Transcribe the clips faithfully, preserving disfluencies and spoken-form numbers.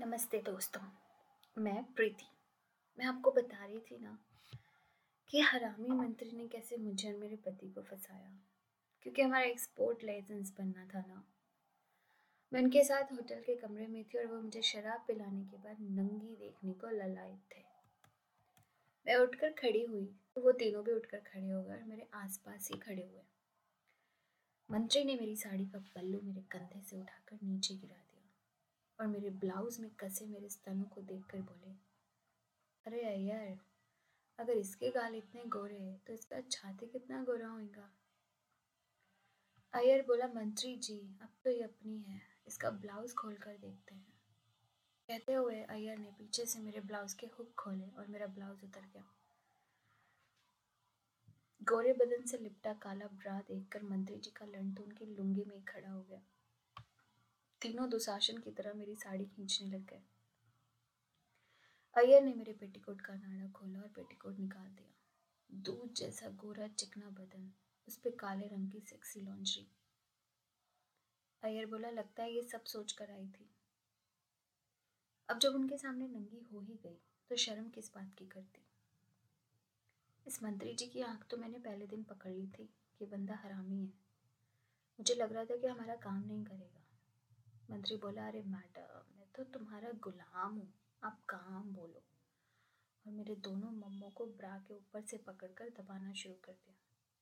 नमस्ते दोस्तों। मैं प्रीति। मैं आपको बता रही थी ना कि हरामी मंत्री ने कैसे मुझे और मेरे पति को फंसाया, क्योंकि हमारा एक्सपोर्ट लाइसेंस बनना था ना। मैं उनके साथ होटल के कमरे में थी और वो मुझे शराब पिलाने के बाद नंगी देखने को ललायत थे। मैं उठकर खड़ी हुई तो वो तीनों भी उठकर खड़े हो गए और मेरे आसपास ही खड़े हुए। मंत्री ने मेरी साड़ी का पल्लू मेरे कंधे से उठाकर नीचे गिरा दिया और मेरे ब्लाउज में कसे मेरे स्तनों को देखकर बोले, अरे अय्यर, अगर इसके गाल इतने गोरे हैं तो इसका छाती कितना गोरा होगा। अय्यर बोला, मंत्री जी अब तो ये अपनी है, इसका ब्लाउज खोल कर देखते हैं। कहते हुए अय्यर ने पीछे से मेरे ब्लाउज के हुक खोले और मेरा ब्लाउज उतर गया। गोरे बदन से लिपटा काला ब्रा देखकर मंत्री जी का लंड तो उनकी लुंगी में ही खड़ा हो गया। तीनों दुशासन की तरह मेरी साड़ी खींचने लग गए। अय्यर ने मेरे पेटीकोट का नाड़ा खोला और पेटीकोट निकाल दिया। दूध जैसा गोरा चिकना बदन, उस पे काले रंग की सेक्सी लॉन्जरी। अय्यर बोला, लगता है ये सब सोच कर आई थी। अब जब उनके सामने नंगी हो ही गई तो शर्म किस बात की करती। इस मंत्री जी की आंख तो मैंने पहले दिन पकड़ ली थी कि बंदा हरामी है। मुझे लग रहा था कि हमारा काम नहीं करेगा। मंत्री बोला, अरे मैडम, मैं तो तुम्हारा गुलाम हूँ, आप काम बोलो। और मेरे दोनों मम्मों को ब्रा के ऊपर से पकड़कर दबाना शुरू कर दिया।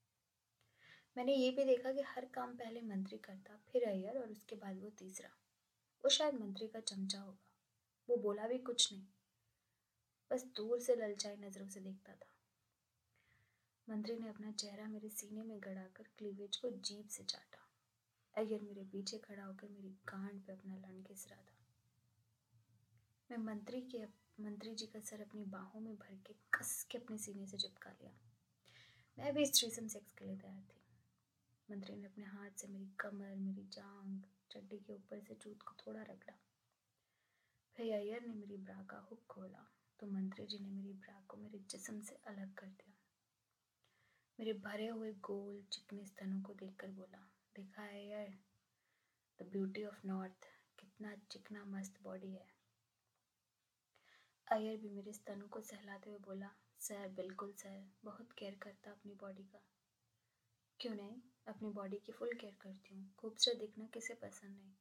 मैंने ये भी देखा कि हर काम पहले मंत्री करता, फिर अय्यर और उसके बाद वो तीसरा। वो शायद मंत्री का चमचा होगा। वो बोला भी कुछ नहीं, बस दूर से ललचाई नजरों से देखता था। मंत्री ने अपना चेहरा मेरे सीने में गड़ाकर क्लीवेज को जीभ से चाटा। अय्यर मेरे पीछे खड़ा होकर मेरी गांड पे अपना लन घिस रहा था। मैं मंत्री के मंत्री जी का सर अपनी बाहों में भर के कस के अपने सीने से चिपका लिया। मैं भी इस थ्रीसम सेक्स के लिए तैयार थी। मंत्री ने अपने हाथ से मेरी कमर, मेरी जांघ, चड्डी के ऊपर से चूत को थोड़ा रगड़ा। फिर अय्यर ने मेरी ब्रा का हुक खोला तो मंत्री जी ने मेरी ब्रा को मेरे जिस्म से अलग कर दिया। मेरे भरे हुए गोल चिकने स्तनों को देखकर बोला, देखा है Iyer, the beauty of north, कितना चिकना मस्त बॉडी है। अय्यर भी मेरे स्तनों को सहलाते हुए बोला, सर बिल्कुल सर, बहुत केयर करता अपनी बॉडी का। क्यों नहीं, अपनी बॉडी की फुल केयर करती हूँ, खूबसूरत दिखना किसे पसंद नहीं।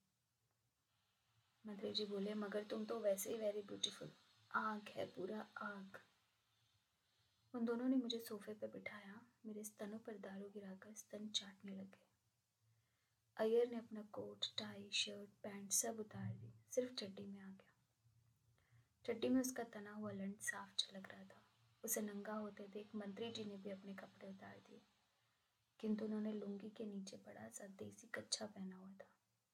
मंत्री जी बोले, मगर तुम तो वैसे ही वेरी ब्यूटीफुल, आग है पूरा आग। उन दोनों ने मुझे सोफे पर बिठाया, मेरे स्तनों पर दारू गिराकर स्तन चाटने लगे। अय्यर ने अपना कोट, टाई, शर्ट, पैंट सब उतार दी, सिर्फ चड्डी में आ गया। चड्डी में उसका तना हुआ लंड साफ झलक रहा था। उसे नंगा होते देख मंत्री जी ने भी अपने कपड़े उतार दिए, किंतु उन्होंने लुंगी के नीचे बड़ा सा देसी कच्छा पहना हुआ था।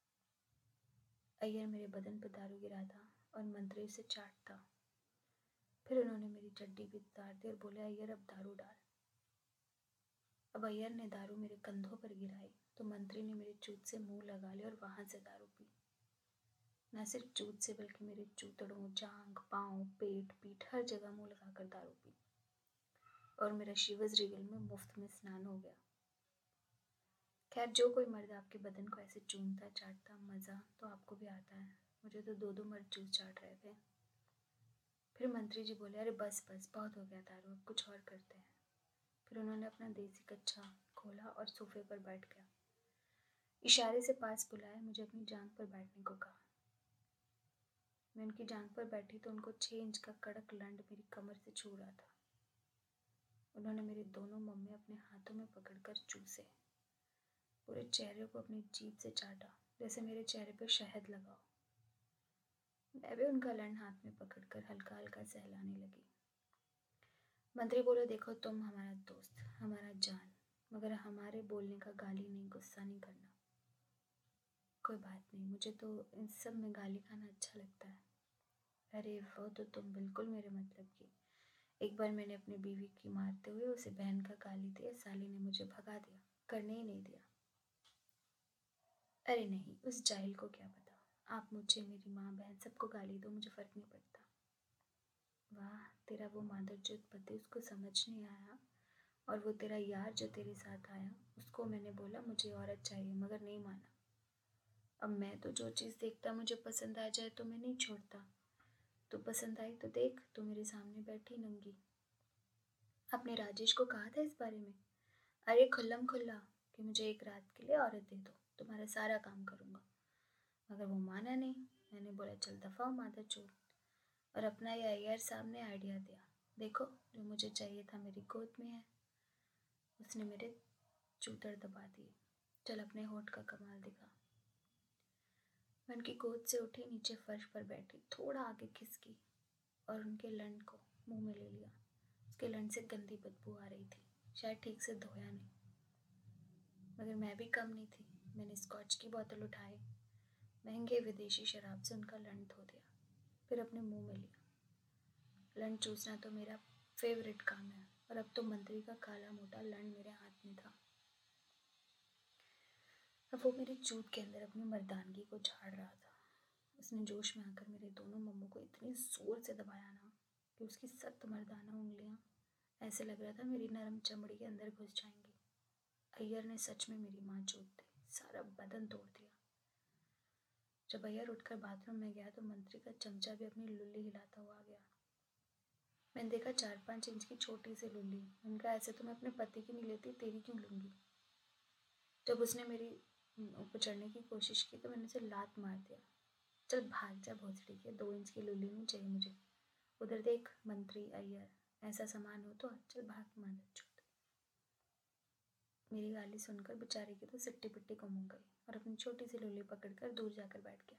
अय्यर मेरे बदन पर दारू गिरा था और मंत्री उसे चाटता। फिर उन्होंने मेरी चड्डी भी उतार दी और बोले, अय्यर अब दारू डाल। अब अय्यर ने दारू मेरे कंधों पर गिराई तो मंत्री ने मेरे चूत से मुंह लगा लिया और वहां से दारू पी। न सिर्फ चूत से बल्कि मेरे चूतड़ों, जांघ, पाँव, पेट, पीठ हर जगह मुंह लगाकर दारू पी और मेरा शिवज रिगल में मुफ्त में स्नान हो गया। खैर, जो कोई मर्द आपके बदन को ऐसे चूमता चाटता, मज़ा तो आपको भी आता है। मुझे तो दो दो मर्द चूस चाट रहे थे। फिर मंत्री जी बोले, अरे बस बस, बहुत हो गया दारू, अब कुछ और करते हैं। फिर उन्होंने अपना देसी कच्छा खोला और सोफे पर बैठ गया। इशारे से पास बुलाया, मुझे अपनी जांघ पर बैठने को कहा। मैं उनकी जांघ पर बैठी तो उनको छः इंच का कड़क लंड मेरी कमर से छू रहा था। उन्होंने मेरे दोनों मम्मे अपने हाथों में पकड़कर चूसे, पूरे चेहरे को अपनी जीभ से चाटा जैसे मेरे चेहरे पर शहद लगाओ। मैं भी उनका लंड हाथ में पकड़कर हल्का हल्का सहलाने लगी। मंत्री बोले, देखो तुम हमारा दोस्त, हमारा जान, मगर हमारे बोलने का गाली नहीं, गुस्सा नहीं करना। कोई बात नहीं, मुझे तो इन सब में गाली खाना अच्छा लगता है। अरे वो तो तुम बिल्कुल मेरे मतलब की। एक बार मैंने अपनी बीवी की मारते हुए उसे बहन का गाली दिया, साली ने मुझे भगा दिया, करने ही नहीं दिया। अरे नहीं, उस जाहिल को क्या पता, आप मुझे, मेरी माँ बहन सबको गाली दो, मुझे फर्क नहीं पड़ता। वाह, तेरा वो मादरचोद पति, उसको समझ नहीं आया। और वो तेरा यार जो तेरे साथ आया, उसको मैंने बोला मुझे औरत चाहिए, मगर नहीं माना। अब मैं तो जो चीज़ देखता मुझे पसंद आ जाए तो मैं नहीं छोड़ता, तू पसंद आई तो देख, तू मेरे सामने बैठी नंगी। आपने राजेश को कहा था इस बारे में? अरे खुल्लम खुल्ला कि मुझे एक रात के लिए औरत दे दो, तुम्हारा सारा काम करूँगा। मगर वो माना नहीं। मैंने बोला चल दफा हो मादा चोर, और अपना ये अय्यर सामने आइडिया दिया। देखो जो मुझे चाहिए था मेरी गोद में है। उसने मेरे चूतर दबा दिए। चल अपने होठ का कमाल दिखा। मैं उनकी गोद से उठी, नीचे फर्श पर बैठी, थोड़ा आगे खिसकी और उनके लंड को मुंह में ले लिया। उसके लंड से गंदी बदबू आ रही थी, शायद ठीक से धोया नहीं। मगर मैं भी कम नहीं थी। मैंने स्कॉच की बोतल उठाई, महंगे विदेशी शराब से उनका लंड धो दिया, फिर अपने मुंह में लिया। लंड चूसना तो मेरा फेवरेट काम है, और अब तो मंत्री का काला मोटा लंड मेरे हाथ में था। अब वो मेरी चूत के अंदर अपनी मर्दानगी को झाड़ रहा था। उसने जोश में आकर मेरे दोनों मम्मों को इतनी जोर से दबाया ना कि उसकी सख्त मर्दाना उंगलियां ऐसे लग रहा था मेरी नरम चमड़ी के अंदर घुस जाएंगी। अय्यर ने सच में मेरी माँ चोट दी, सारा बदन तोड़ दिया। जब अय्यर उठकर बाथरूम में गया तो मंत्री का चमचा भी अपनी लुल्ली हिलाता हुआ आ गया। मैंने देखा चार पाँच इंच की छोटी सी लुल्ली। उनका ऐसे तो मैं अपने पति की नहीं लेती, तेरी क्यों लूँगी। जब उसने मेरी ऊपर चढ़ने की कोशिश की तो मैंने उसे लात मार दिया। चल भाग जा भोसड़ी के, दो इंच की लुल्ली नहीं चाहिए मुझे। उधर देख मंत्री अय्यर, ऐसा सामान हो तो चल भाग मादर चोद। मेरी गाली सुनकर बेचारे की तो सिट्टी पिट्टी गुम हो गई और अपनी छोटी सी लुल्ली पकड़कर दूर जाकर बैठ गया।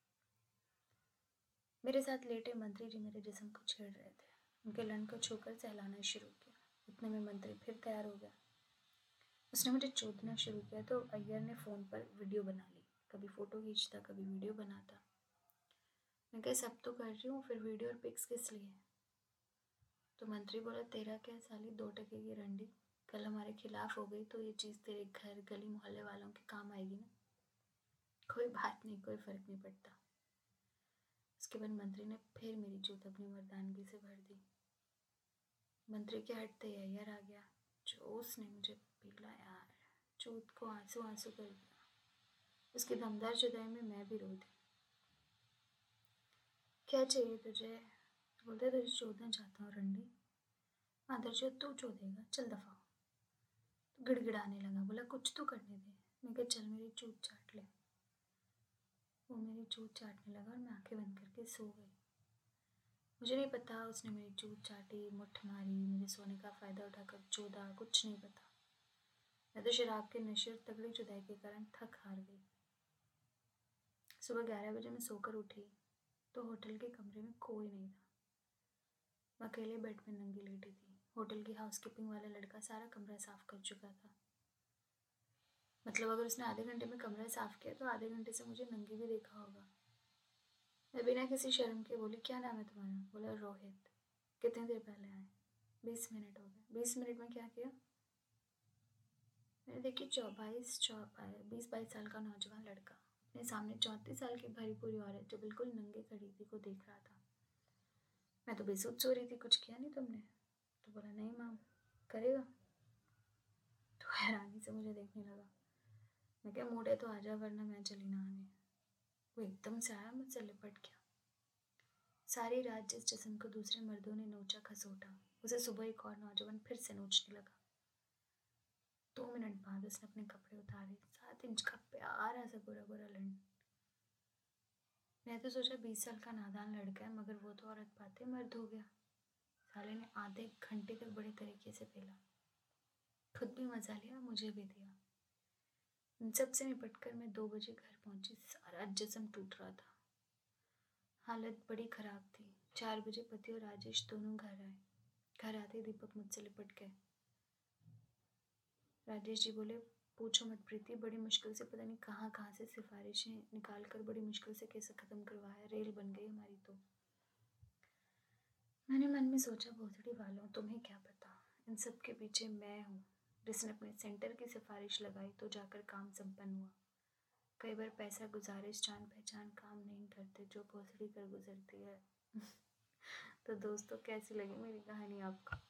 मेरे साथ लेटे मंत्री जी मेरे जिस्म को छेड़ रहे थे। उनके लंड को छूकर सहलाना शुरू किया। इतने में मंत्री फिर तैयार हो गया। उसने मुझे चोदना शुरू किया तो अय्यर ने फ़ोन पर वीडियो बना ली। कभी फ़ोटो खींचता, कभी वीडियो बनाता। मैं कहा सब तो कर रही हूँ, फिर वीडियो और पिक्स किस लिए? तो मंत्री बोला तेरा क्या साली, दो टके की रंडी, कल हमारे खिलाफ हो गई तो ये चीज़ तेरे घर गली मोहल्ले वालों के काम आएगी ना। कोई बात नहीं, कोई फ़र्क नहीं पड़ता। उसके बाद मंत्री ने फिर मेरी चूत अपनी मर्दानगी से भर दी। मंत्री के हटते ही अय्यर आ गया। जो उसने मुझे पीला यार, चूत को आंसू आंसू कर दिया। उसकी दमदार जुदाई में मैं भी रो दी। क्या चाहिए तुझे? बोलते तुझे चोदना चाहता हूँ रंडी। आदर चोद तू चोदेगा, चल दफा। तो गिड़गिड़ाने लगा, बोला कुछ तो करने दे। मैं कहा चल मेरी चूत चाट ले। वो मेरी चूत चाटने लगा और मैं आंखें बंद करके सो गई। मुझे नहीं पता उसने मेरी चूत चाटी, मुट्ठ मारी, मेरे सोने का फ़ायदा उठाकर चोदा, कुछ नहीं पता। मैं तो शराब के नशे और तगड़ी जुदाई के कारण थक हार गई। सुबह ग्यारह बजे मैं सोकर उठी तो होटल के कमरे में कोई नहीं था। मैं अकेले बेड में नंगी लेटी थी। होटल की हाउसकीपिंग वाला लड़का सारा कमरा साफ कर चुका था। मतलब अगर उसने आधे घंटे में कमरा साफ किया तो आधे घंटे से मुझे नंगी भी देखा होगा। मैं बिना किसी शर्म के बोली क्या नाम है तुम्हारा? बोला रोहित। कितनी देर पहले आए? बीस मिनट हो गए। बीस मिनट में क्या किया? मैंने देखी चौबाईस चौ बीस बाईस साल का नौजवान लड़का अपने सामने चौंतीस साल की भरी पूरी औरत जो बिल्कुल नंगे खड़ी थी को देख रहा था। मैं तो बेसुध सो रही थी। कुछ किया नहीं तुमने? तो बोला नहीं मैम। करेगा? तो हैरानी से मुझे देखने लगा। मैं क्या मूड है तो आजा, वरना मैं चली नहाने। वो एकदम से आया, मुझसे लिपट गया। सारी रात जिस जिस्म को दूसरे मर्दों ने नोचा खसोटा, उसे सुबह एक और नौजवान फिर से नोचने लगा। दो मिनट बाद उसने अपने कपड़े उतारे। सात इंच का प्यारा सा गोरा गोरा लंड। मैं तो सोचा बीस साल का नादान लड़का है, मगर वो तो औरत पाते मर्द हो गया। साले ने आधे घंटे तक बड़े तरीके से पेला, खुद भी मजा लिया, मुझे भी दिया। इन सब से निपट कर मैं दो बजे घर पहुंची। सारा जिस्म टूट रहा था, हालत बड़ी खराब थी। चार बजे पति और राजेश दोनों घर आए। घर आते दीपक मुझसे लिपट गए। राजेश जी बोले पूछो मत प्रीति, बड़ी मुश्किल से पता नहीं कहाँ कहाँ से सिफारिशें निकाल कर बड़ी मुश्किल से कैसे ख़त्म करवाया, रेल बन गई हमारी तो। मैंने मन में सोचा भोसड़ी वालों, तुम्हें क्या पता, इन सब के पीछे मैं हूँ जिसने अपने सेंटर की सिफारिश लगाई तो जाकर काम संपन्न हुआ। कई बार पैसा गुजारिश जान पहचान काम नहीं करते जो भोसड़ी कर गुजरती है। तो दोस्तों कैसी लगी मेरी कहानी आपको?